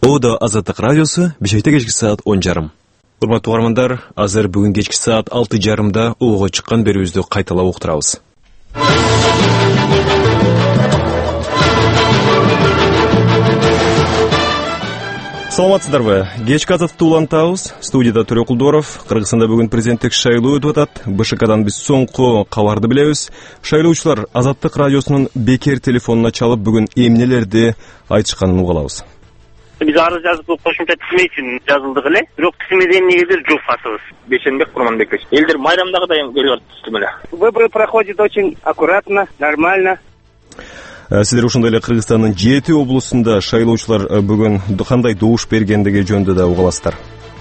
Ода Азаттык радиосу Бишкекте кечки саат 10:30. Урматтуу угармандар, азыр бүгүн кечки саат 6:30 угуга чыккан берүүбүздү кайталап уктурабыз. Саламатсыздарбы? Кечки азаттыкты улантабыз. Студияда Төрө Кулдоров. Кыргызстанда бүгүн президенттик шайлоо өтүп атат. БШКдан биз соңку кабарды билебиз. Шайлоочулар Азаттык радиосунун бекер телефонуна чалып бүгүн эмнелерди айтышканын угулабыз. Biz arız yazıp koşumça tizme için yazıldık ele. Бирок тизмеде эмнегедир жок басыбыз. Бешенбек Курманбекович. Элдер майрамдагыдай келип атат тизмеле. Выборы проходит очень аккуратно, нормально. Сиздер ушундай эле Кыргызстандын 7 облусунда шайлоочулар бүгүн кандай добуш бергендиги жөнүндө да угаласыздар.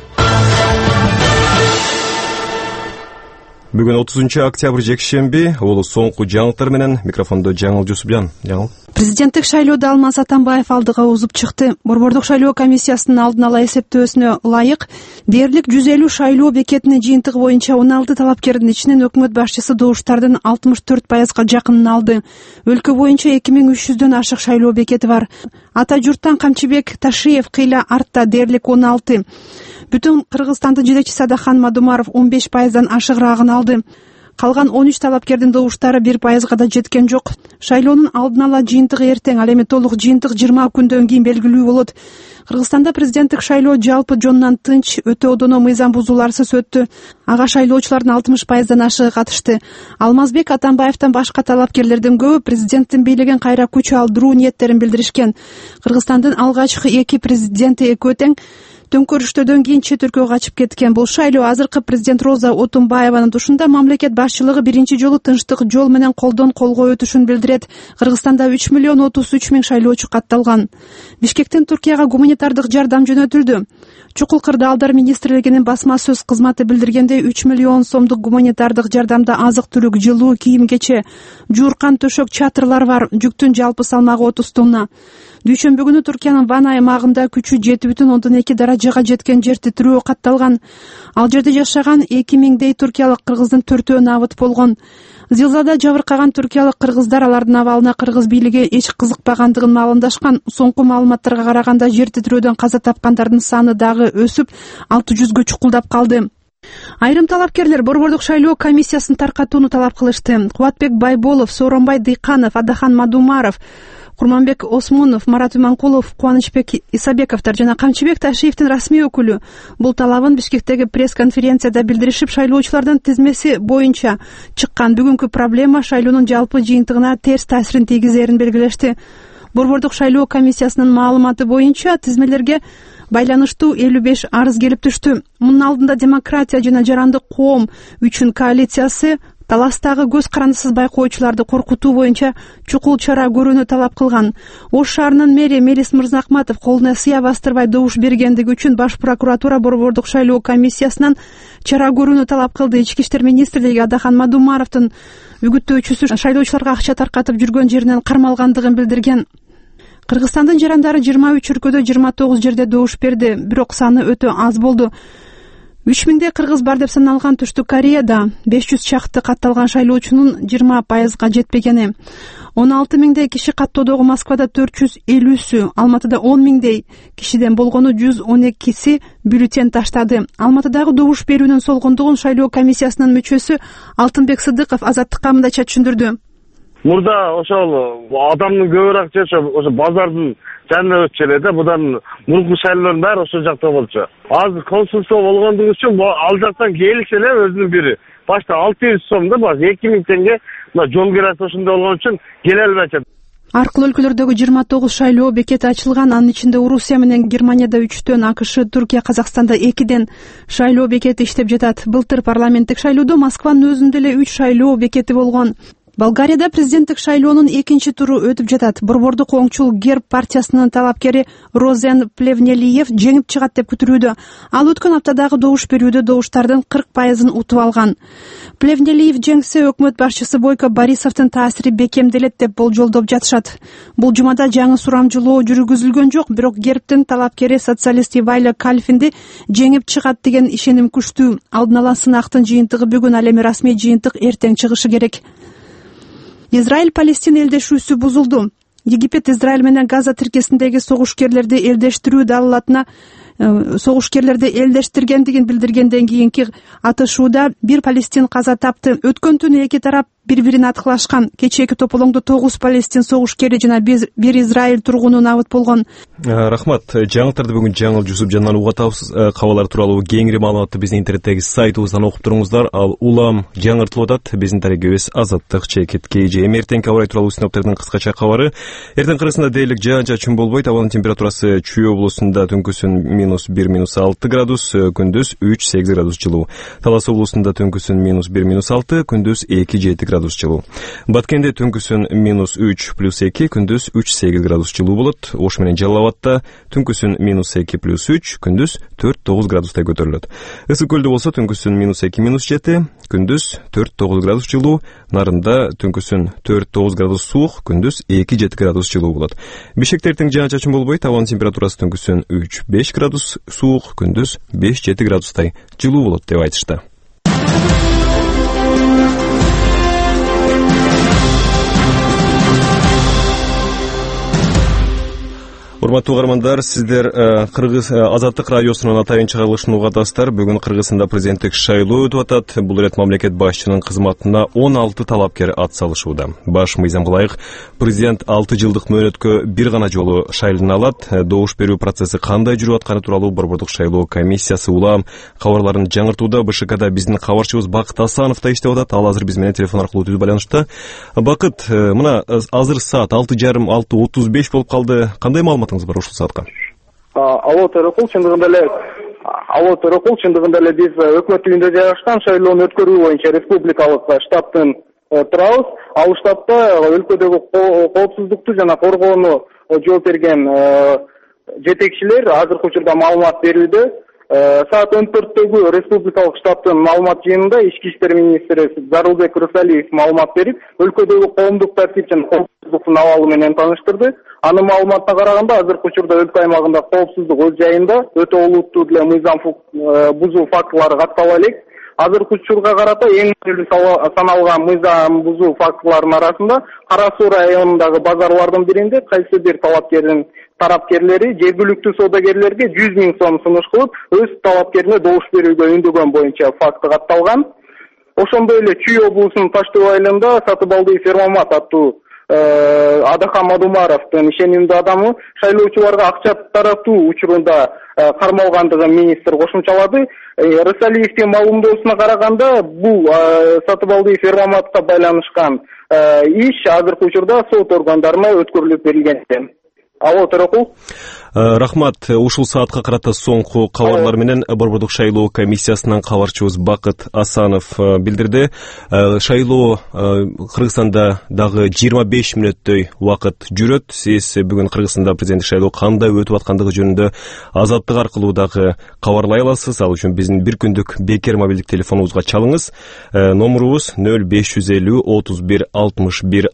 Бүгүн 30 октябрь жекшемби, ол соңку жаңылыктар менен микрофондо Жаңыл Жусупжан. Жаңыл. Президенттик шайлоодо Алмаз Атамбаев алдыга узуп чыкты. Борбордук шайлоо комиссиясынын алдын ала эсептөөсүнө ылайык дээрлик 150 шайлоо бекетинин жыйынтыгы боюнча 16 талапкердин ичинен өкмөт башчысы добуштардын 64%га жакынын алды. Өлкө боюнча 2300дөн ашык шайлоо бекети бар. Ата журттан Камчыбек Ташиев кыйла артта дээрлик 16. Бүтүн Кыргызстандын жетекчиси Адахан Мадумаров 15%дан ашыгыраагын алды. Калган 13 талапкердин добуштары 1%га да жеткен жок. Шайлоонун алдын ала жыйынтыгы эртең, ал эми толук жыйынтык 20 күндөн кийин белгилүү болот. Кыргызстанда президенттик шайлоо жалпы жонунан тынч, өтө одоно мыйзам бузууларсыз өттү. Ага шайлоочулардын 60%дан ашыгы катышты. Алмазбек Атамбаевден башка талапкерлердин көбү президенттин бийлигин кайра күч алдыруу ниеттерин билдиришкен. Кыргызстандын алгачкы 2 президенти экөө тең төңкөрүштөрдөн кийин чет өлкөгө качып кеткен. Бул шайлоо азыркы президент Роза Отунбаеванын тушунда мамлекет башчылыгы биринчи жолу тынчтык жол менен колдон колго өтүшүн билдирет. Кыргызстанда 3 миллион 33 миң шайлоочу катталган. Бишкектен Туркияга гуманитардык жардам жөнөтүлдү. Чукул Кырдаалдар министрлигинин басма сөз кызматы билдиргендей 3 миллион сомдук гуманитардык жардамда азык-түлүк, жылуу, кийим-кече, жууркан төшөк, чатырлар бар. Жүктүн жалпы салмагы 30 тонна. Дүйшөмбү күнү Туркиянын Ван аймагында күчү 7,2 даражага жеткен жер титирөө катталган. Ал жерде жашаган 2000дей туркиялык кыргыздын 4-өө набыт болгон. Зилзада жабыркаган туркиялык кыргыздар алардын абалына кыргыз бийлиги эч кызыкпагандыгын маалымдашкан. Соңку маалыматтарга караганда жер титирөөдөн каза тапкандардын саны дагы өсүп 600гө чукулдап калды. Айрым талапкерлер Борбордук шайлоо комиссиясын таркатууну талап кылышты. Кубатбек Байболов, Сооронбай Дыйканов, Адахан Мадумаров, Курманбек Осмонов, Марат Иманкулов, Кубанычбек Исабековдор жана Камчыбек Ташиевдин расмий өкүлү бул талабын Бишкектеги пресс-конференцияда билдиришип, шайлоочулардын тизмеси боюнча чыккан бүгүнкү проблема шайлоонун жалпы жыйынтыгына терс таасирин тийгизерин белгилешти. Борбордук шайлоо комиссиясынын маалыматы боюнча тизмелерге байланыштуу 55 арыз келип түштү. Мунун алдында Демократия жана Жарандык коом үчүн коалициясы таластагы көз карандысыз байкоочуларды коркутуу боюнча чукул чара көрүүнү талап кылган. Ош шаарынын мэри Мелис Мырзахматов колуна сыя бастырбай добуш бергендиги үчүн Баш прокуратура Борбордук шайлоо комиссиясынан чара көрүүнү талап кылды. Ички иштер министрлиги Адахан Мадумаровдун үгүттөөчүсү шайлоочуларга акча таркатып жүргөн жеринен кармалгандыгын билдирген. Кыргызстандын жарандары 23 өлкөдө 29 жерде добуш берди, бирок саны өтө аз болду. 3000 кыргыз бар деп саналган Түштүк Кореяда 500 чакты катталган шайлоочунун 20%га жетпегени. 16 миңдей киши каттоодогу Москвада 450сү, Алматыда 10 миңдей кишиден болгону 112си бюллетень таштады. Алматыдагы добуш берүүнүн солгондугун шайлоо комиссиясынын мүчөсү Алтынбек Сыдыков Азаттыкка мындайча түшүндүрдү. Мурда ошол адамдын көбүрөөк жашап, ошо базардын жанында өтчү эле да, будан мурунку шайлоонун баары ошол жакта болчу. Азыр консулство болгондугу үчүн ал жактан келиши эле өзүнүн бири. Башта 600 сом да, баш 2000 теңге мына жол кирасы ошондой болгон үчүн келе албайт. Аркылуу өлкөлөрдөгү 29 шайлоо бекети ачылган. Анын ичинде Орусия менен Германияда 3төн, АКШ, Түркия, Казакстанда 2ден шайлоо бекети иштеп жатат. Былтыр парламенттик шайлоодо Москванын өзүндө эле 3 шайлоо бекети болгон. Болгарияда президенттик шайлоонун экинчи туру өтүп жатат. Борбордук оңчул Герб партиясынын талапкери Розен Плевнелиев жеңип чыгат деп күтүлүүдө. Ал өткөн аптадагы добуш берүүдө добуштардын 40%ын утуп алган. Плевнелиев жеңсе, өкмөт башчысы Бойко Борисовдун таасири бекемделет деп болжолдоп жатышат. Бул жумада жаңы сурамжылоо жүргүзүлгөн жок, бирок Гербтин талапкери социалист Ивайло Кальфинди жеңип чыгат деген ишеним күчтүү. Алдын ала сынактын жыйынтыгы бүгүн, ал эми расмий жыйынтык эртең чыгышы керек. Израиль-Палестина элдешүүсү бузулду. Египет Израиль менен Газа тиркесиндеги согушкерлерди элдештирүү далалатына согушкерлерди элдештиргендигин билдиргенден кийинки атышууда 1 палестин каза тапты. Өткөн түнү эки тарап бири-бирин аткылашкан. Кечээки тополоңдо 9 палестин согушкери жана 1 Израиль тургуну набыт болгон. Рахмат. Жаңылтарды бүгүн жаңыл Жусуп жанынан угатабыз. Кабарлар тууралуу кеңири маалыматты биздин интернеттеги сайтыбыздан окуп туруңуздар. Ал улам жаңыртылып атат. Биздин тарегибиз Азаттык Чекит KJ. Эртеңки аба ырайы тууралуу синоптиктердин кыскача кабары. Эртең кырысында дээрлик жаан-чачын болбойт. Абанын температурасы Чүй облусунда түнкүсүн -1 -6 градус, күндүз 3-8 градус жылуу. Талас облусунда түнкүсүн -1 -6, күндүз 2-7 градус жылуу. Баткенде түнкүсүн -3 +2, күндүз 3-8 градус жылуу болот. Ош менен Жалал абадта түнкүсүн -2 +3, күндүз 4-9 градустай көтөрүлөт. Ысык көлдө болсо түнкүсүн -2 -7, күндүз 4-9 градус жылуу. Нарында түнкүсүн 4-9 градус суук, күндүз 2-7 градус жылуу болот. Бишкекте эртең жаан-чачын болбойт. Абанын температурасы түнкүсүн 3-5 градус суук, күндүз 5-7 градустай жылуу болот деп айтышты. Урматтуу угармандар, сиздер Кыргыз Азаттык радиосунун атайын чыгарылышын угатасыздар. Бүгүн Кыргызстанда президенттик шайлоо өтүп атат. Бул ирет мамлекет башчынын кызматына 16 талапкер ат салышууда. Баш мыйзамга ылайык президент 6 жылдык мөөнөткө бир гана жолу шайлана алат. Добуш берүү процесси кандай жүрүп атканы тууралуу Борбордук шайлоо комиссиясы улам кабарларын жаңыртууда. БШКда биздин кабарчыбыз Бакыт Асанов да иштеп атат. Ал азыр биз менен телефон аркылуу түз байланышта. Бакыт, мына азыр саат 6:30-6:35 болуп калды. Кандай маалымат бар ушул саатка? Алло, Төрөкул, чындыгында эле биз өкмөт үйүндө жайгашкан шайлоону өткөрүү боюнча республикалык штабтын турабыз. Ал штабта өлкөдөгү коопсуздукту жана коргоону жооп берген жетекчилер азыркы учурда маалымат берүүдө. Саат 14-төгү республикалык штабтын маалымат жыйынында ички иштер министри Зарылбек Рысалиев маалымат берип, өлкөдөгү коомдук тартип жана коопсуздуктун абалы менен тааныштырды. Анын маалыматына караганда, азыркы учурда өлкө аймагында коопсуздук өз жайында өтө олуттуу деле мыйзам бузуу фактылары каттала элек. Азыркы учурга карата эң маанилүү саналган мыйзам бузуу фактыларынын арасында Кара Суу районундагы базарлардын биринде кайсы бир талапкердин тарапкерлери жергиликтүү соодагерлерге 100 000 сом сунуш кылып, өз талапкерине добуш берүүгө үндөгөн боюнча факты катталган. Ошондой эле Чүй облусунун Таш Төө айылында Сатыбалды Фермамат аттуу Адахан Мадумаровдун ишенимдүү адамы шайлоочуларга акча таратуу учурунда кармалгандыгын министр кошумчалады. Рысалиевдин маалымдоосуна караганда, бул Сатыбалды Фермаматка байланышкан иш азыркы учурда сот органдарына өткөрүлүп берилген экен. Алло, Төрөкул. Рахмат. Ушул саатка карата соңку кабарлар менен Борбордук шайлоо комиссиясынан кабарчыбыз Бакыт Асанов билдирди. Шайлоо Кыргызстанда дагы 25 мүнөттөй убакыт жүрөт. Сиз бүгүн Кыргызстанда президенттик шайлоо кандай өтүп аткандыгы жөнүндө Азаттык аркылуу дагы кабарлай аласыз. Ал үчүн биздин бир күндүк бекер мобилдик телефонубузга чалыңыз. Номурубуз 0550 31 61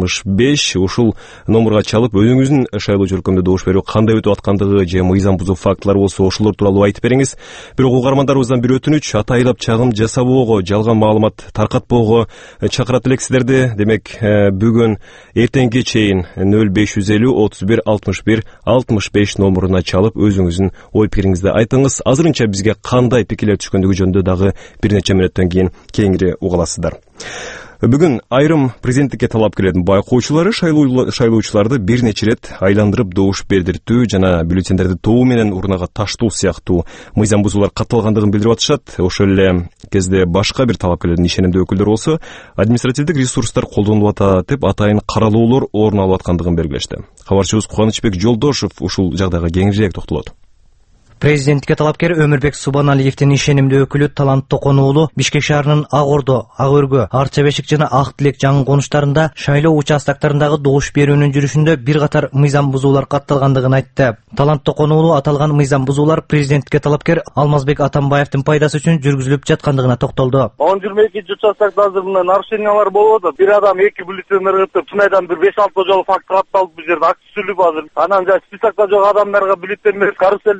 65. Ушул номурга чалып өзүңүздүн шайлоо жөркөмдө добуш берүү кандай өтүп аткандыгы же мыйзам бузуу фактылары болсо ошолор тууралуу айтып бериңиз. Бирок угармандарыбыздан бир өтүнүч, атайлап чагым жасабоого, жалган маалымат таркатпоого чакырат элек Демек, бүгүн эртеңге чейин 0550 31 61 65 номуруна чалып өзүңүздүн ой пикириңизди айтыңыз. Азырынча бизге кандай пикирлер түшкөндүгү жөнүндө дагы бир нече мүнөттөн кийин кеңири угаласыздар. Бүгүн айрым президенттикке талапкерлердин байкоочулары шайлоочуларды бир нече рет айландырып добуш бердиртүү жана бюллетендерди тобу менен урнага таштоо сыяктуу мыйзам бузуулар катталгандыгын билдирип атышат. Ошол эле кезде башка бир талапкерлердин ишенимдүү өкүлдөрү болсо административдик ресурстар колдонулуп атат деп атайын каралоолор орун алып аткандыгын белгилешти. Кабарчыбыз Кубанычбек Жолдошов ушул жагдайга кеңирээк токтолот. Президенттикке талапкер Өмүрбек Субаналиевдин ишенимдүү өкүлү Талант Токон уулу Бишкек шаарынын Ак Ордо, Ак Өргө, Арча Бешик жана Ак Тилек жаңы конуштарында шайлоо участактарындагы добуш берүүнүн жүрүшүндө бир катар мыйзам бузуулар катталгандыгын айтты. Талант Токон уулу аталган мыйзам бузуулар президенттикке талапкер Алмазбек Атамбаевдин пайдасы үчүн жүргүзүлүп жаткандыгына токтолду. 10-22 участакта азыр мына нарушениялар болуп атат. Бир адам 2 бюллетень ыргытып, Тунайдан бир 5-6 жолу факт катталып, бул жерде акча сүлүп азыр. Анан списокто жок адамдарга бюллетень берип, каруселдерди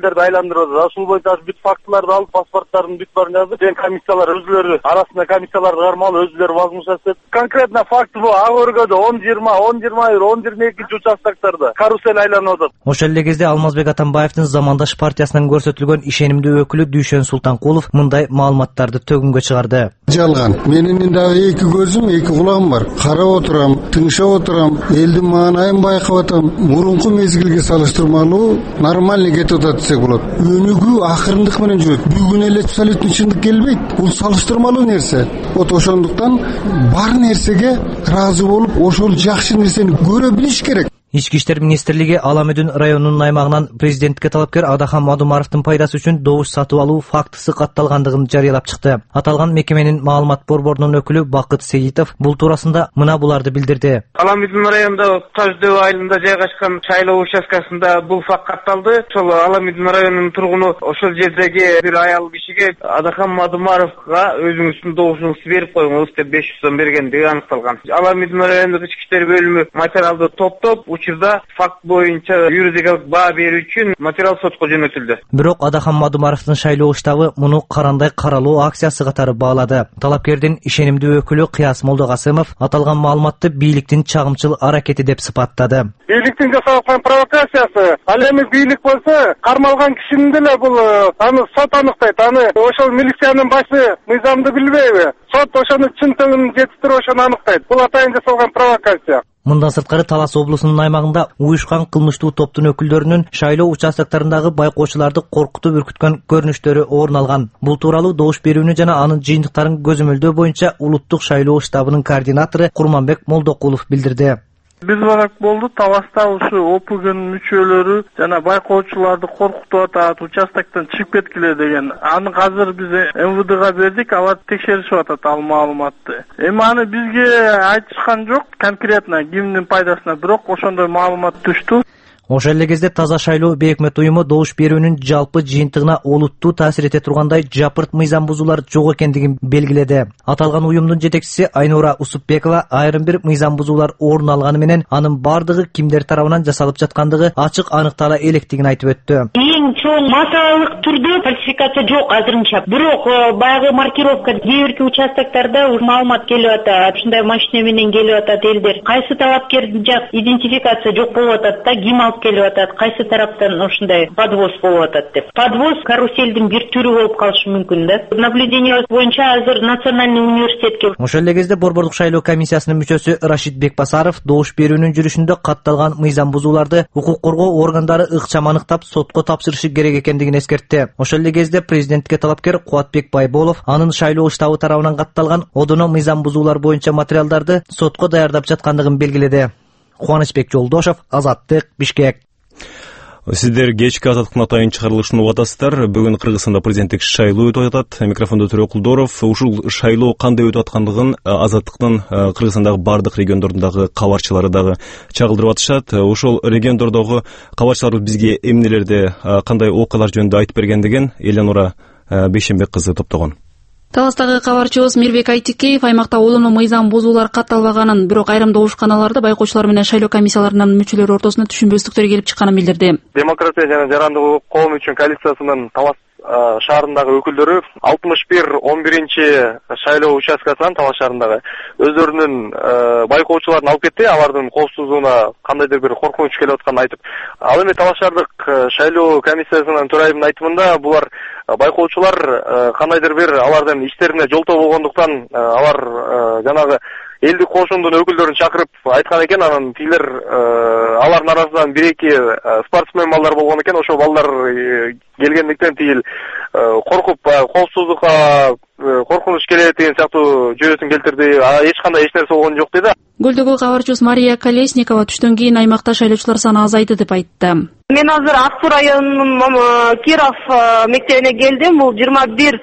айландырып атат. Ушул боюнча бүт фактыларды алып, паспорттардын бүт баарын жазып, комиссиялар өзүлөрү арасында комиссияларды кармалып, өзүлөрү возмущаться этип. Конкретно факт бул Ак Өргөдө 10-20, 10-21, 10-22 участоктарда карусель айланып атат. Ошол эле кезде Алмазбек Атамбаевдин замандаш партиясынан көрсөтүлгөн ишенимдүү өкүлү Дүйшөн Султанкулов мындай маалыматтарды төгүнгө чыгарды. Жалган. Менин дагы эки көзүм, эки кулагым бар. Карап отурам, тыңшап отурам, элдин маанайын байкап атам. Мурунку мезгилге салыштырмалуу нормальный кетип атат десек болот. Өнүгүү акырындык менен жүрөт. Бүгүн эле абсолютно чындык келбейт. Бул салыштырмалуу нерсе. Ошондуктан бар нерсеге ыраазы болуп, ошол жакшы нерсени көрө билиш керек. Ички иштер министрлиги Аламүдүн районунун аймагынан президентке талапкер Адахан Мадумаровдун пайдасы үчүн добуш сатып алуу фактысы катталгандыгын жарыялап чыкты. Аталган мекеменин маалымат борборунун өкүлү Бакыт Сейитов бул туурасында мына буларды билдирди. Аламүдүн районунда Таждөбө айылында жайгашкан шайлоо участкасында бул факт катталды. Ошол Аламүдүн районунун тургуну ошол жердеги бир аял кишиге Адахан Мадумаровга өзүңүздүн добушуңузду берип коюңуз деп 500 сом бергендиги аныкталган. Аламүдүн районундук ички иштер бөлүмү материалды топтоп, учурда факт боюнча юридикалык баа берүү үчүн материал сотко жөнөтүлдү. Бирок Адахан Мадумаровдун шайлоо штабы муну карандай каралоо акциясы катары баалады. Талапкердин ишенимдүү өкүлү Кыяс Молдогасымов аталган маалыматты бийликтин чагымчыл аракети деп сыпаттады. Бийликтин жасаган провокациясы, ал эми бийлик болсо, кармалган кишинин деле бул аны сот аныктайт. Аны ошол милициянын башы мыйзамды билбейби? Сот ошону чынтыгын жетиштирип ошону аныктайт. Бул атайын жасалган провокация. Мындан сырткары Талас облусунун аймагында уюшкан кылмыштуу топтун өкүлдөрүнүн шайлоо участоктарындагы байкоочуларды коркутуп үркүткөн көрүнүштөрү орун алган. Бул тууралуу добуш берүүнү жана анын жыйынтыктарын көзөмөлдөө боюнча улуттук шайлоо штабынын координатору Курманбек Молдокулов билдирди. Биз барак болду, Таласта ушу ОПГнын мүчөлөрү жана байкоочуларды коркутуп атат, участоктон чыгып кеткиле деген. Аны азыр биз МВДга бердик, алар текшеришип атат ал маалыматты. Эми аны бизге айтышкан жок конкретно кимдин пайдасына, бирок ошондой маалымат түштү. Ошол эле кезде Таза шайлоо бейөкмөт уюму добуш берүүнүн жалпы жыйынтыгына олуттуу таасир эте тургандай жапырт мыйзам бузуулар жок экендигин белгиледи. Аталган уюмдун жетекчиси Айнура Усупбекова айрым бир мыйзам бузуулар орун алганы менен анын бардыгы кимдер тарабынан жасалып жаткандыгы ачык аныктала электигин айтып өттү. Эң чоң массалык түрдө фальсификация жок азырынча. Бирок баягы маркировка кээ бирки участоктарда маалымат келип атат. Ушундай машина менен келип атат элдер. Кайсы талапкердин жак идентификация жок болуп атат да, ким келип атат, кайсы тараптан ушундай подвоз болуп атат деп. Подвоз каруселдин бир түрү болуп калышы мүмкүн да. Наблюдение боюнча азыр Национальный университетке. Ошол эле кезде борбордук шайлоо комиссиясынын мүчөсү Рашид Бекбасаров добуш берүүнүн жүрүшүндө катталган мыйзам бузууларды укук коргоо органдары ыкчам аныктап сотко тапшырышы керек экендигин эскертти. Ошол эле кезде президентке талапкер Кубатбек Байболов анын шайлоо штабы тарабынан катталган одоно мыйзам бузуулар боюнча материалдарды сотко даярдап жаткандыгын белгиледи. Кубанычбек Жолдошов, Азаттык, Бишкек. Сиздер кечки азаттыктын атайын чыгарылышын угуп атасыздар. Бүгүн Кыргызстанда президенттик шайлоо өтүп атат. Микрофондо Төрөкулдоров. Ушул шайлоо кандай өтүп аткандыгын азаттыктын Кыргызстандагы бардык региондордундагы кабарчылары дагы чагылдырып атышат. Ошол региондордогу кабарчылар бизге эмнелерде кандай окуялар жөнүндө айтып бергендигин Эленура Бейшенбек кызы топтогон. Таластагы кабарчыбыз Мирбек Айтикеев аймакта олоно мыйзам бузуулар катталбаганын, бирок айрым добушканаларда байкоочулар менен шайлоо комиссияларынын мүчөлөрү ортосуна түшүнбөстүктөр келип чыкканын билдирди. Демократия жана жарандык коом үчүн коалициясынын Талас шаарындагы өкүлдөрү 61-11 шайлоо участкасынан Талас шаарындагы өздөрүнүн байкоочуларын алып кетти. Алардын коопсуздугуна кандайдыр бир коркунуч келип атканын айтып. Ал эми Талас шаардык шайлоо комиссиясынын төрайымынын айтымында булар байкоочулар кандайдыр бир алардын иштерине жолтоо болгондуктан алар жанагы элдик кошундун өкүлдөрүн чакырып айткан экен. Анан тилер алардын арасынан 1-2 спортсмен балдар болгон экен. Ошол балдар келгендиктен тигил коркуп коопсуздукка коркунуч келет деген сыяктуу жүйөсүн келтирди. Эч нерсе болгон жок деди. Гөлдөгү кабарчыбыз Мария Колесникова түштөн кийин аймакта шайлоочулар саны азайды деп айтты. Мен азыр Ак Суу районунун Киров мектебине келдим. Бул 31-21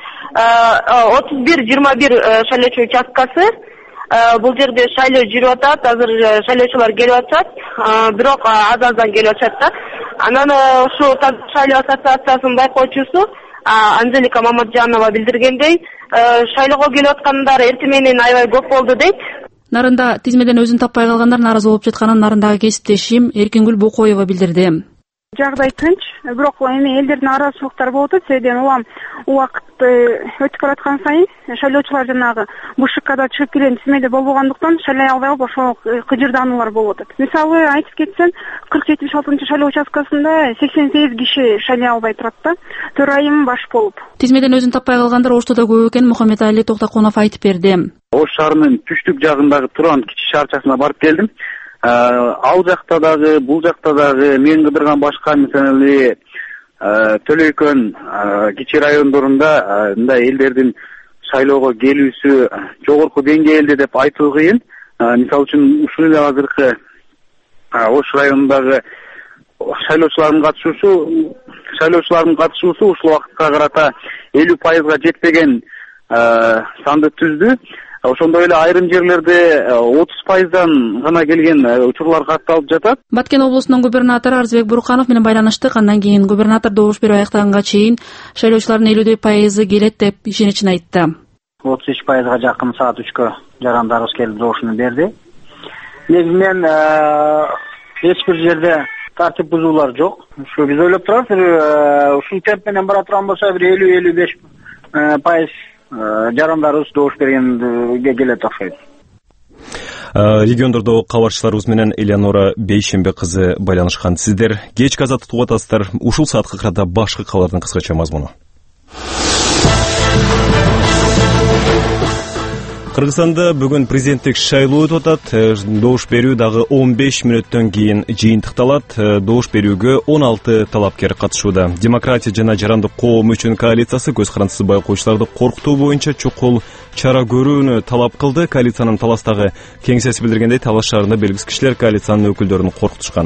шайлоочу участкасы. Бул жерде шайлоо жүрүп атат. Азыр шайлоочулар келип атат. Бирок аз-аздан келип атат да. Анан ушу шайлоо ассоциациясынын байкоочусу Анжелика Мамаджанова билдиргендей, шайлоого келип аткандар эртең менен аябай көп болду дейт. Нарында тизмеден өзүн таппай калгандар нааразы болуп жатканын нарындагы кесиптешим Эркингүл Бокоева билдирди. Жагдай тынч, бирок эми элдердин нааразычылыктары болуп атат. Себеби улам убакыт өтүп бараткан сайын шайлоочулар жанагы БШКда чыгып келген тизмеде болбогондуктан шайлай албай калып ошол кыжырдаануулар болуп атат. Мисалы айтып кетсем, 40-76 шайлоо участкасында 88 киши шайлай албай турат да, төрайым баш болуп. Тизмеден өзүн таппай калгандар Ошто да көп экен, Мухаммедали Токтокунов айтып берди. Ош шаарынын түштүк жагындагы Туран кичи шаарчасына барып келдим. Ал жакта дагы, бул жакта дагы мен кыдырган башка мисалы Төлөйкөн кичи райондорунда мындай элдердин шайлоого келүүсү жогорку деңгээлде деп айтуу кыйын. Мисалы үчүн ушул эле азыркы Ош районундагы шайлоочулардын катышуусу ушул убакытка карата 50%га жетпеген санды түздү. Ошондой эле айрым жерлерде 30%дан гана келген учурлар катталып жатат. Баткен облусунун губернатору Арзбек Бурканов менен байланыштык. Андан кийин губернатор добуш берүү аяктаганга чейин шайлоочулардын 50% келет деп ишеничин айтты. 33%га жакын саат 3кө жарандарыбыз келип добушуну берди. Негизинен эч бир жерде тартип бузуулар жок. Ушу биз ойлоп турабыз, ушул темп менен бара турган болсо бир 50-55% жарандарыбыз добуш бергенге келет окшойт. Региондордо кабарчыларыбыз менен Элеонора Бейшембек кызы байланышкан. Сиздер кечки азаттык угуп атасыздар. Ушул саатка карата башкы кабардын кыскача мазмуну. Кыргызстанда бүгүн президенттик шайлоо өтүп атат. Добуш берүү дагы 15 мүнөттөн кийин жыйынтыкталат. Добуш берүүгө 16 талапкер катышууда. Демократия жана жарандык коом үчүн коалициясы көз карандысыз байкоочуларды коркутуу боюнча чукул чара көрүүнү талап кылды. Коалициянын таластагы кеңсеси билдиргендей, Талас шаарында белгисиз кишилер коалициянын өкүлдөрүн коркутушкан.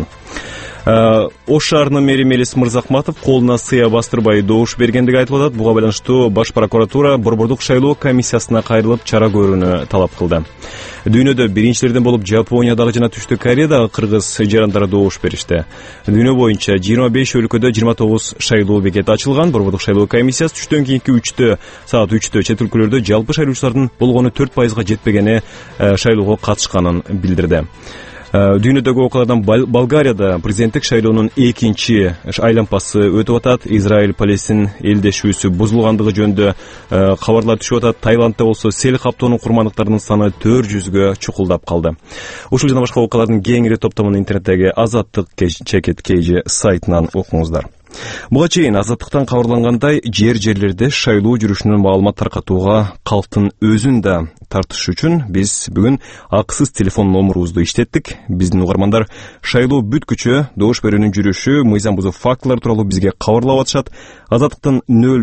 Ош шаарынын мэри Мелис Мырзахматов колуна сыя бастырбай добуш бергендиги айтылып атат. Буга байланыштуу Баш прокуратура Борбордук шайлоо комиссиясына кайрылып чара көрүүнү талап кылды. Дүйнөдө биринчилерден болуп Жапониядагы жана Түштүк Кореядагы кыргыз жарандары добуш беришти. Дүйнө боюнча 25 өлкөдө 29 шайлоо бекети ачылган. Борбордук шайлоо комиссиясы түштөн кийинки саат 3-тө чет өлкөлөрдө жалпы шайлоочулардын болгону 4%га жетпегени шайлоого катышканын билдирди. Дүйнөдөгү окуялардан Болгарияда президенттик шайлоонун экинчи айланпасы өтүп атат. Израиль-Палестин элдешүүсү бузулгандыгы жөнүндө кабарлар түшүп атат. Таиландда болсо сел каптоонун курмандыктарынын саны 400гө чукулдап калды. Ушул жана башка окуялардын кеңири топтомун интернеттеги Азаттык чекет KG сайтынан окуңуздар. Буга чейин Азаттыктан кабарлангандай, жерлерде шайлоо жүрүшүнүн маалымат таркатууга калктын өзүн да тартыш үчүн биз бүгүн акысыз телефон номурубузду иштеттик. Биздин угармандар шайлоо бүткүчө добуш берүүнүн жүрүшү, мыйзам бузуу фактылары тууралуу бизге кабарлап атышат. Азаттыктын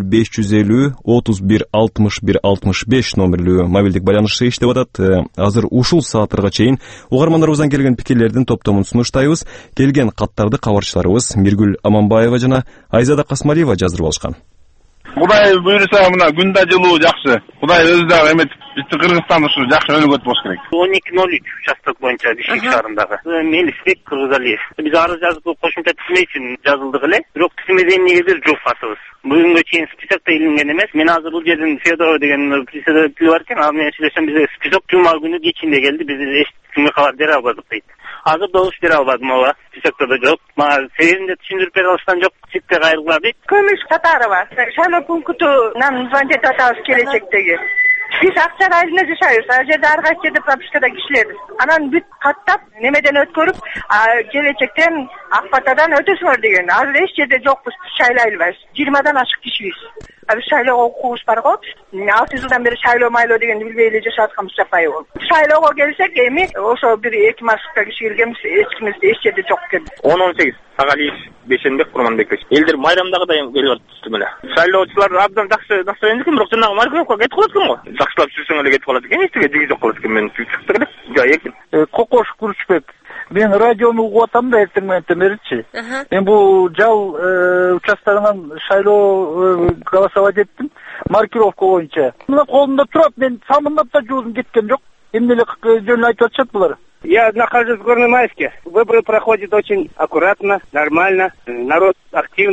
0550 31 61 65 номерлүү мобилдик байланышы иштеп атат. Азыр ушул сааттарга чейин угармандарыбыздан келген пикирлердин топтомун сунуштайбыз. Келген каттарды кабарчыларыбыз Миргүл Аманбаева жана Айзада Касмалиева жаздырып алышкан. Кудай буйруса мына күн да жылуу жакшы. Кудай өзү да эметип бизди Кыргызстан ушу жакшы өнүгөт болуш керек. 12:03 участок боюнча Бишкек шаарындагы Мелисбек Кыргызалиев. Биз арыз жазып кошумча тизме үчүн жазылдык эле. Бирок тизмеде эмнегедир жок басыбыз. Бүгүнгө чейин списокто илинген эмес. Мен азыр бул жерден Федорова деген председатель бар экен. Ал менен сүйлөшсөм бизге список жума күнү кечинде келди. Биз эч кабар бере албадык дейт. Азыр добуш бере албадым, ооба. Списокто да жок. Мага себебин да түшүндүрүп бере алышкан жок. Ситте кайрылгыла дейт. Көмүш Татарова. Шайлоо пунктунан звонить атабыз келечектеги. Биз Акчар айылында жашайбыз. Ал жерде ар кайсы жерде пропискада кишилер. Анан бүт каттап, немеден өткөрүп, келечектен Акбатадан өтөсүңөр деген. Азыр эч жерде жокпуз, шайлай албайбыз. 20дан ашык кишибиз. Биз шайлоого укугубуз бар го. 6 жылдан бери шайлоо майлоо дегенди билбей эле жашап атканбыз жапайы болуп. Шайлоого келсек, эми ошо бир 2 маршрутка киши келгенбиз, эч кимибизде эч жерде жок экен. 10-18 Сагалиев Бейшембек Курманбекович. Элдер майрамдагыдай келип атышты эле. Шайлоочулар абдан жакшы настроение экен, бирок жанагы маркировка кетип калат экен го. Жакшылап жүрсөң эле кетип калат экен, эчтеге жиги жок калат экен. Мен чыкты эле. Жай экен. Кокош Курчбек. Мен радиону угуп атам да эртең менен беричи. Мен бул жал участогунан шайлоо голосовать эттим, маркировка боюнча. Мына колумда турат, мен самындап да жуузум кеткен жок. Эмне эле жөнүн айтып атышат булар. Я нахожусь в Горной Майске. Выборы проходят очень аккуратно, нормально. Народ активный,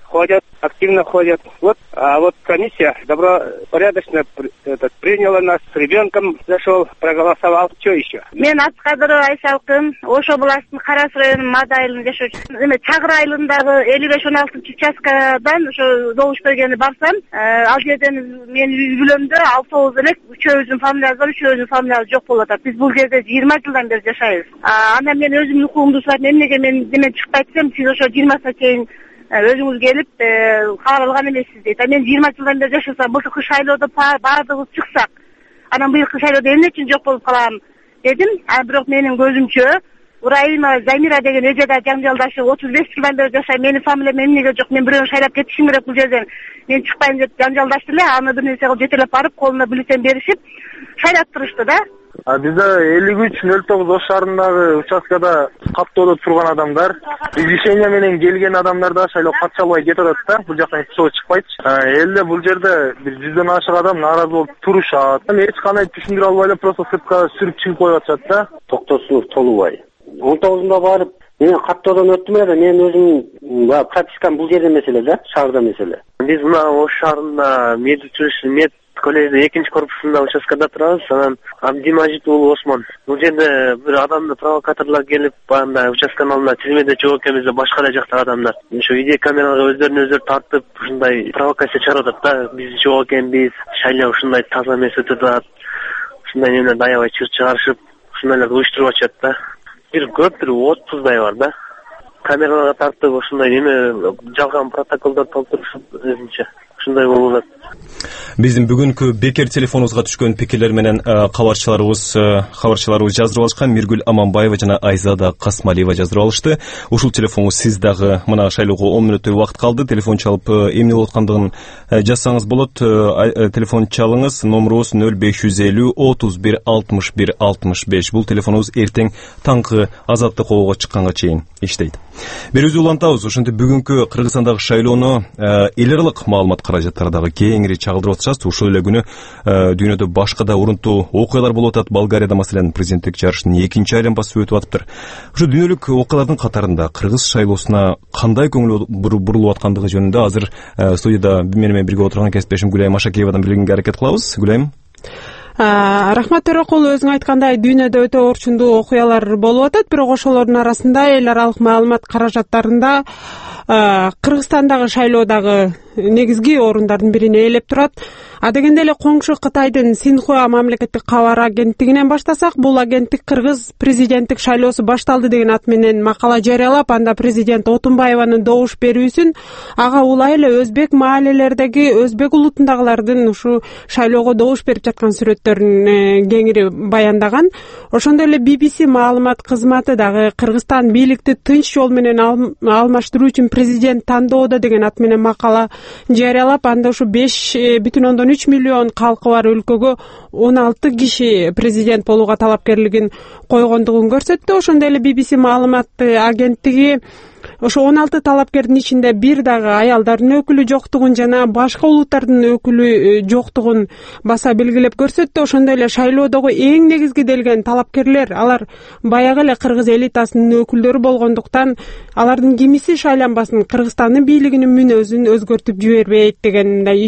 ходят, активно ходят. А вот комиссия добропорядочно приняла нас, с ребенком зашел, проголосовал. Что еще? Мен Аткадырова Айсалкын, Ош областын Карас районунун Мада айылында жашоочумун. Чагыр айылындагы 55-16 участкадан ошо добуш бергени барсам, ал жерден мен үй бүлөмдө 6 элек, 3-өбүздүн фамилиябыз бар, 3-өбүздүн фамилиябыз жок болуп атат. Биз бул жерде 20 жылдан бери жашайбыз. Андан мен өзүмдүн укугумду сурап, эмнеге мен демен чыкпай атсам, сиз ошо 20 чейин өзүңүз келип кабар алган эмессиз дейт. Мен 20 жылдан бери жашасам, былтыркы шайлоодо баардыгыбыз чыксак, анан быйылкы шайлоодо эмне үчүн жок болуп калам дедим. Бирок менин көзүмчө Урайма Замира деген эжеда жаңжалдашып 35 жылдан бери жашайм. Менин фамилиям эмнеге жок? Мен бирөөнү шайлап кетишим керек бул жерден. Мен чыкпайм деп жаңжалдашты эле. Аны бир нерсе кылып жетелеп барып, колуна бюллетень беришип, шайлап турушты да. Бизде 53-09 Ош шаарындагы участкада каттоодо турган адамдар, решение менен келген адамдар да шайлоо катыша албай кетип атат да. Бул жактан эч жолу чыкпайт. Элде бул жерде бир 100дөн ашык адам нааразы болуп турушат. Эч кандай түшүндүрө албай эле просто сыртка сүрүп чыгып коюп атышат да. Токтосунов Толубай. 19-да барып, мен каттоодон өттүм эле, мен өзүм пропискам бул жерде маселе да, шаарда маселе. Биз мына Ош шаарында мед коллеждин 2-корпусунда участкада турабыз. Анан Абдимажит уулу Осмон. Бул жерде бир адамды провокаторлор келип, анда участканын алдында тизмеде жок экенбиз деп башка эле жактагы адамдар ошо видео камераларга өздөрүн өздөрү тартып, ушундай провокация чыгарып атат да. Биз жок экенбиз, шайлоо ушундай таза эмес өтүп атат. Ушундай эмне даябай чыр чыгарышып, ушундайларды уюштуруп атышат да. Бир көп бир 30-дай бар да. Камераларга тартып, ушундай эме жалган протоколдор толтурушуп, өзүнчө ушундай болуп атат. Биздин бүгүнкү бекер телефонубузга түшкөн пикирлер менен кабарчыларыбыз жаздырып алышкан. Миргүл Аманбаева жана Айзада Касмалиева жаздырып алышты. Ушул телефонго сиз дагы мына шайлоого 10 мүнөттөй убакыт калды. Телефон чалып эмне болуп аткандыгын жазсаңыз болот. Телефон чалыңыз. Номерубуз 0550 31 61 65. Бул телефонубуз эртең таңкы азаттык обого чыкканга чейин иштейт. Берүүбүздү улантабыз. Ошентип бүгүнкү Кыргызстандагы шайлоону эл аралык маалымат каражаттардагы кеңири чагылдырып атышат. Ушул эле күнү дүйнөдө башка да урунтуу окуялар болуп атат. Болгарияда маселен президенттик жарыштын 2-чи айланмасы өтүп атыптыр. Ушу дүйнөлүк окуялардын катарында кыргыз шайлоосуна кандай көңүл бурулуп аткандыгы жөнүндө азыр студияда менен бирге отурган кесиптешим Гүлайым Ашакеевадан билгенге аракет кылабыз. Гүлайым. Рахмат Төрөкул, өзүң айткандай дүйнөдө өтө орчундуу окуялар болуп атат, бирок ошолордун арасында эл аралык маалымат каражаттарында Кыргызстандагы шайлоодагы негизги орундардын бирин ээлеп турат. Дегенде эле коңшу Кытайдын Синхуа мамлекеттик кабар агенттигинен баштасак, бул агенттик кыргыз президенттик шайлоосу башталды деген ат менен макала жарыялап, анда президент Отунбаеванын добуш берүүсүн ага улай эле өзбек маалелердеги өзбек улутундагылардын ушу шайлоого добуш берип жаткан сүрөттөрүн кеңири баяндаган. Ошондой эле BBC маалымат кызматы дагы Кыргызстан бийликти тынч жол менен алмаштыруу үчүн президент тандоодо деген ат менен макала жарыялап, анда ушу 5,3 миллион калкы бар өлкөгө 16 киши президент болууга талапкерлигин койгондугун көрсөттү. Ошондой эле BBC маалымат агенттиги ошо 16 талапкердин ичинде бир дагы аялдардын өкүлү жоктугун жана башка улуттардын өкүлү жоктугун баса белгилеп көрсөттү. Ошондой эле шайлоодогу эң негизги делген талапкерлер алар баягы эле кыргыз элитасынын өкүлдөрү болгондуктан алардын кимиси шайланбасын, Кыргызстандын бийлигинин мүнөзүн өзгөртүп жибербейт дегендей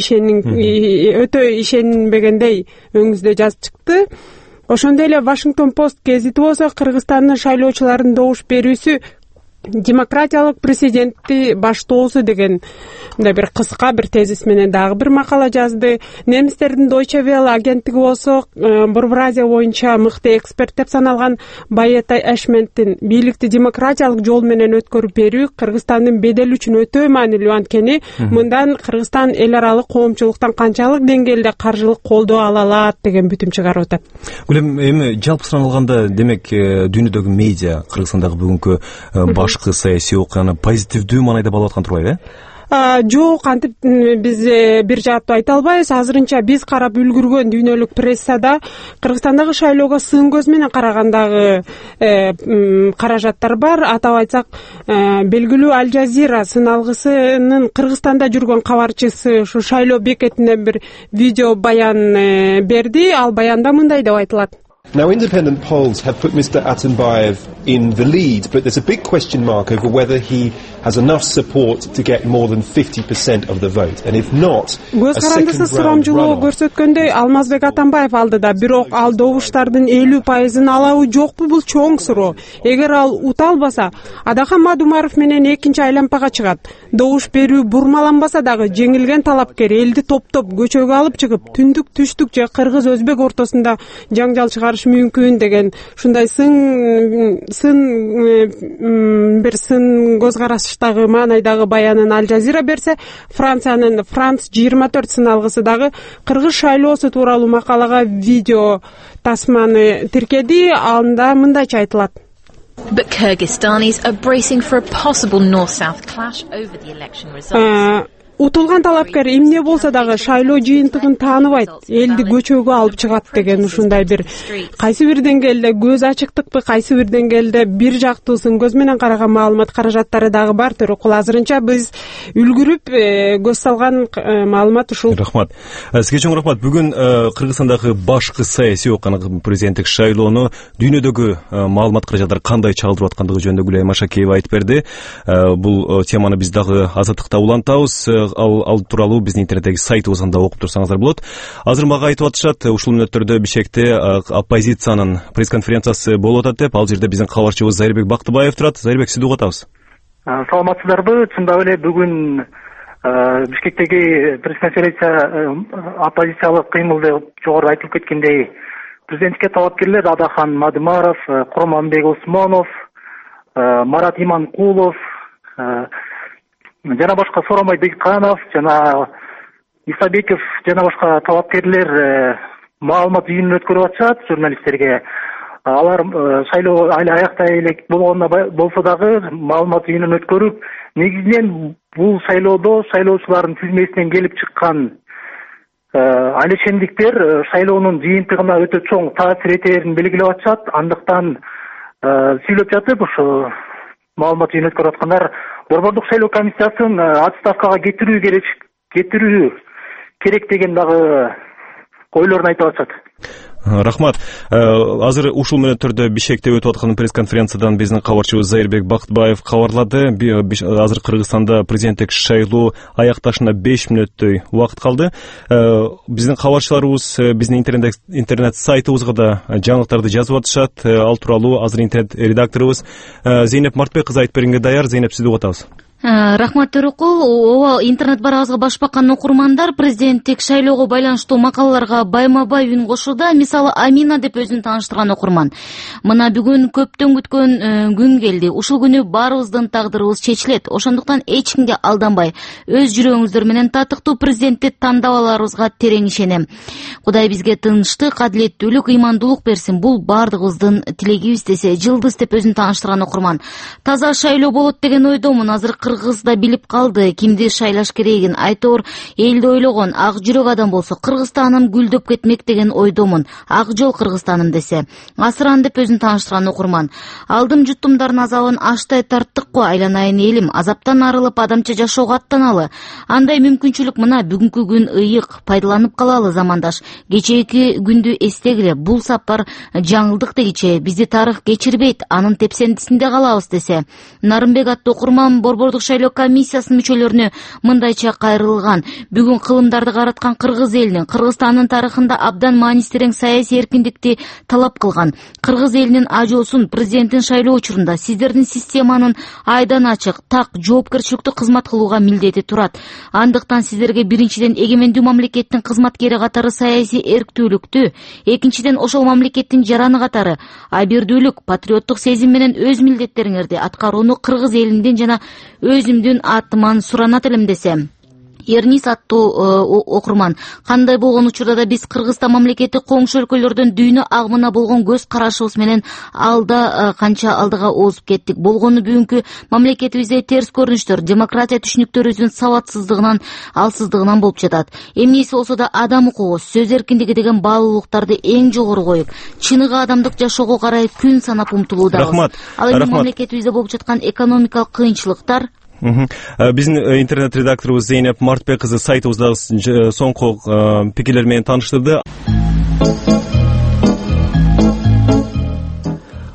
өтө ишенбегендей өңүздө жазып чыкты. Ошондой эле Washington Post гезити болсо Кыргызстандын шайлоочулардын добуш берүүсү демократиялык президентти баштоосу деген бир кыска бир тезис менен дагы бир макала жазды. Немистердин Deutsche Welle агенттиги болсо Борбор Азия боюнча мыкты эксперт деп саналган Байета Эшменттин бийликти демократиялык жол менен өткөрүп берүү Кыргызстандын бедели үчүн өтө маанилүү, анткени мындан Кыргызстан эл аралык коомчулуктан канчалык деңгээлде каржылык колдоо ала алат деген бүтүм чыгарып атат. Гүлем, эми жалпысынан алганда демек дүйнөдөгү медиа Кыргызстандагы бүгүнкү башкы саясий окуяны позитивдүү маанайда балап аткан турбайбы? Жок, антип биз бир жааттуу айта албайбыз. Азырынча биз карап үлгүргөн дүйнөлүк прессада Кыргызстандагы шайлоого сын көз менен карагандагы каражаттар бар. Атап айтсак, белгилүү Аль Жазира сыналгысынын Кыргызстанда жүргөн кабарчысы ушу шайлоо бекетинен бир видео баян берди. Ал баянда мындай деп айтылат. Now, independent polls have put Mr. Atambayev in the lead, but there's a big question mark over whether he has enough support to get more than 50% of the vote. And if not, көз карандысыз сурамжылоо көрсөткөндөй Алмазбек Атамбаев алдыда, бирок ал добуштардын 50%-ын алабы жокпу бул чоң суроо. Эгер ал ута албаса, Адахан Мадумаров менен экинчи айлампага чыгат. Добуш берүү бурмаланбаса дагы жеңилген талапкер элди топтоп көчөгө алып чыгып, түндүк түштүк же кыргыз өзбек ортосунда жаңжал чыгарыш мүмкүн деген ушундай бир сын көз караштагы маанайдагы баянын Аль Жазира берсе, Франциянын Франц 24 сыналгысы дагы кыргыз шайлоосу тууралуу макалага видео тасманы тиркеди. Анда мындайча айтылат. But Kyrgyzstanis are bracing for a possible north-south clash over the election results. Утулган талапкер эмне болсо дагы шайлоо жыйынтыгын тааныбайт, элди көчөгө алып чыгат деген ушундай бир кайсы бир деңгээлде көз ачыктыкпы, кайсы бир деңгээлде бир жактуусын көз менен караган маалымат каражаттары дагы бар. Төрөкул азырынча биз үлгүрүп көз салган маалымат ушул. Рахмат. Сизге чоң рахмат. Бүгүн Кыргызстандагы башкы саясий окуяны президенттик шайлоону дүйнөдөгү маалымат каражаттары кандай чалдырып аткандыгы жөнүндө Гүлай Машакеева айтып берди. Бул теманы биз дагы Азаттыкта улантабыз. Ал тууралуу биздин интернеттеги сайтыбызда окуп турсаңыздар болот. Азыр мага айтып атышат, ушул мүнөттөрдө Бишкекте оппозициянын пресс-конференциясы болуп атат деп. Ал жерде биздин кабарчыбыз Зайырбек Бактыбаев турат. Зайырбек, сизди угуп атабыз. Саламатсыздарбы? Чындап эле бүгүн Бишкектеги пресс-конференция оппозициялык кыймылды жогору айтылып кеткендей, президенттикке талапкерлер Адахан Мадумаров, Курманбек Усмонов, Марат Иманкулов, жана башка Соромай Бейканов, жана Исабеков жана башка талапкерлер маалымат жыйынын өткөрүп атышат журналисттерге. Алар шайлоо айла аяктай элек болгондо болсо дагы маалымат жыйынын өткөрүп, негизинен бул шайлоодо шайлоочулардын тизмесинен келип чыккан алешендиктер шайлоонун жыйынтыгына өтө чоң таасир этерин белгилеп атышат. Андыктан сүйлөп жатып ушу маалымат жыйынын өткөрүп аткандар Борбордук шайлоо комиссиясын отставкага кетирүү керек деген дагы ойлорун айтып атышат. Рахмат. Азыр ушул мүнөттөрдө Бишкекте өтүп аткан пресс-конференциядан биздин кабарчыбыз Зайырбек Бактыбаев кабарлады. Азыр Кыргызстанда президенттик шайлоо аякташына 5 мүнөттөй убакыт калды. Биздин кабарчыларыбыз биздин интернет сайтыбызга да жаңылыктарды жазып атышат. Ал тууралуу азыр интернет редакторубуз Зейнеп Мартбек кызы айтып бергенге даяр. Зейнеп, сизди угуп атабыз. Рахмат Төрөкул. Ооба, интернет барабызга баш баккан окурмандар президенттик шайлоого байланыштуу макалаларга байма-бай үн кошууда. Мисалы, Амина деп өзүн тааныштырган окурман. Мына бүгүн көптөн күткөн күн келди. Ушул күнү баарыбыздын тагдырыбыз чечилет. Ошондуктан эч кимге алданбай, өз жүрөгүңүздөр менен татыктуу президентти тандап аларыбызга терең ишенем. Кудай бизге тынчтык, адилеттүүлүк, ыймандуулук берсин. Бул бардыгыбыздын тилегибиз десе, Жылдыз деп өзүн тааныштырган окурман. Таза шайлоо болот деген ойдомун. Азыр Кыргыз да билип калды кимди шайлаш керегин. Айтор элди ойлогон ак жүрөк адам болсо Кыргызстаным гүлдөп кетмек деген ойдомун. Ак жол Кыргызстаным десе. Асыран деп өзүн тааныштырган окурман. Алдым жуттумдардын азабын аштай тарттык го, айланайын элим. Азаптан арылып адамча жашоого аттаналы. Андай мүмкүнчүлүк мына бүгүнкү күн ыйык, пайдаланып калалы замандаш. Кечээки күндү эстегиле. Бул сапар жаңылдык дегиче бизди тарых кечирбейт, анын тепсендисинде калабыз десе. Нарымбек аттуу окурман Борбордук шайлоо комиссиясынын мүчөлөрүнө мындайча кайрылган. Бүгүн кылымдарды караткан кыргыз элинин, Кыргызстандын тарыхында абдан маанисти терең саясий эркиндикти талап кылган. Кыргыз элинин ажоосун президенттин шайлоо учурунда сиздердин системанын айдан ачык, так, жоопкерчиликтүү кызмат кылууга милдети турат. Андыктан сиздерге биринчиден эгемендүү мамлекеттин кызматкери катары саясий эрктүүлүктү, экинчиден ошол мамлекеттин жараны катары абийирдүүлүк, патриоттук сезим менен өз милдеттериңерди аткарууну кыргыз элинден жана өзүмдүн атыман суранат элем десем. Эрнис аттуу окурман. Кандай болгон учурда да биз Кыргызстан мамлекети коңшу өлкөлөрдөн дүйнө агымына болгон көз карашыбыз менен канча алдыга озуп кеттик. Болгону бүгүнкү мамлекетибизде терс көрүнүштөр, демократия түшүнүктөрүбүздүн сабатсыздыгынан, алсыздыгынан болуп жатат. Эмнеси болсо да адам укугу, сөз эркиндиги деген баалуулуктарды эң жогору коюп, чыныгы адамдык жашоого карай күн санап умтулуудабыз. Ал эми мамлекетибизде болуп жаткан экономикалык кыйынчылыктар Биздин интернет редакторубуз Зейнеп Мартбек кызы сайтыбызда соңку пикирлер менен тааныштырды.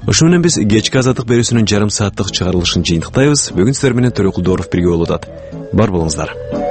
Ошо менен биз кечки азаттык берүүсүнүн жарым сааттык чыгарылышын жыйынтыктайбыз. Бүгүн сиздер менен Төрөкулдоров бирге болуп атат. Бар болуңуздар.